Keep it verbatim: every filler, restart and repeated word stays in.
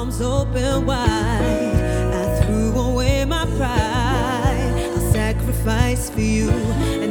arms open wide. I threw away my pride. I'll sacrifice for you.